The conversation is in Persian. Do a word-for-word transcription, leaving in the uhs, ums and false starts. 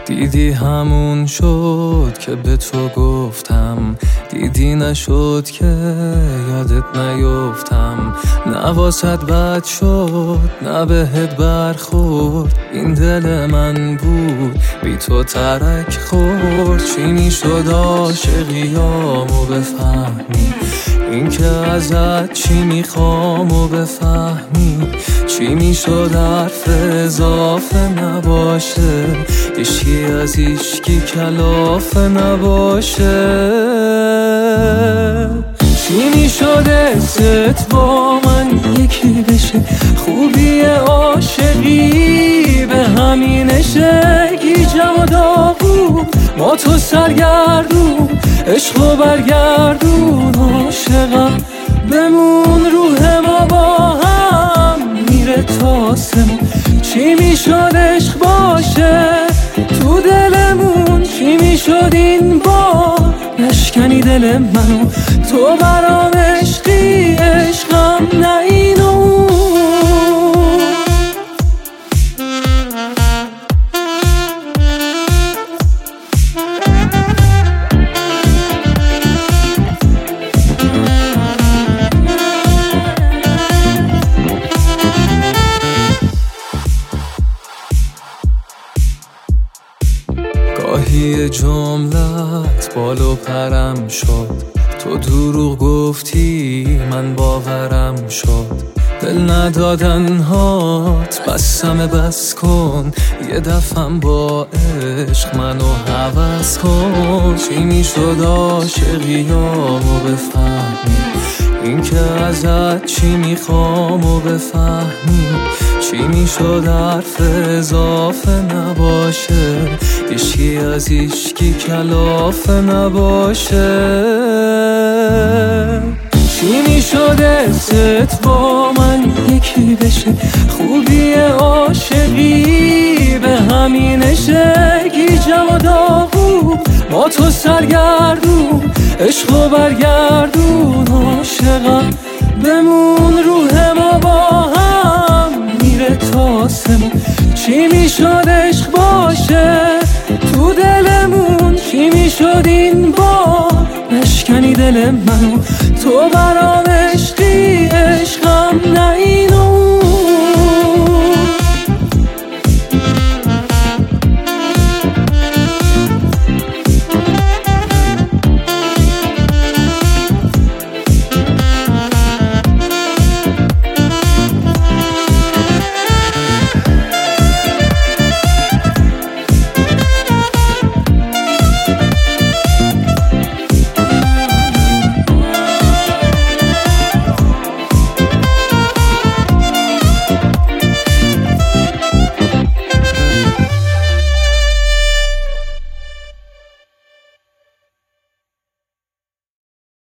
دیدی همون شد که به تو گفتم، دیدی نشد که یادت نیفتم. نه واسد بد شد نه بهت برخورد، این دل من بود بی تو ترک خورد. چی میشد عاشقیامو بفهمی، این که ازت چی میخوام و بفهمی. چی میشد حرف اضافه نباشه، عشقی از عشقی کلافه نباشه. چی میشد حست با من یکی بشه، خوبی عاشقی به همینشه. گیجم و داغون ما تو سرگردون، عشقو برگردون. عاشقم بمون، روح ما با هم میره تا سمون. چی میشد عشق باشه تو دلمون، چی میشد این بار نشکنی دل منو. تو برام عشقی، عشقم نه این و اون. گاهی جملت بالو پرم شد، تو دروغ گفتی من باورم شد. دل ندادن هات بسم بس کن، یه دفعم با عشق منو هوس کن. چی میشد عاشقیامو بفهمی، این که ازت چی میخوام و بفهمی. چی میشد حرف اضافه نباشه، عشقی از عشقی کلافه نباشه. چی میشد حست با من یکی بشه، خوبی عاشقی به همینشه. گیجم و داغون ما تو سرگردون، عشقو برگردون. عاشقم بمون، روح ما با هم میره تا سمون. چی میشد عشق باشه تو دلمون، چی میشد این بار نشکنی دل منو. تو برام عشقی، عشقم نه این و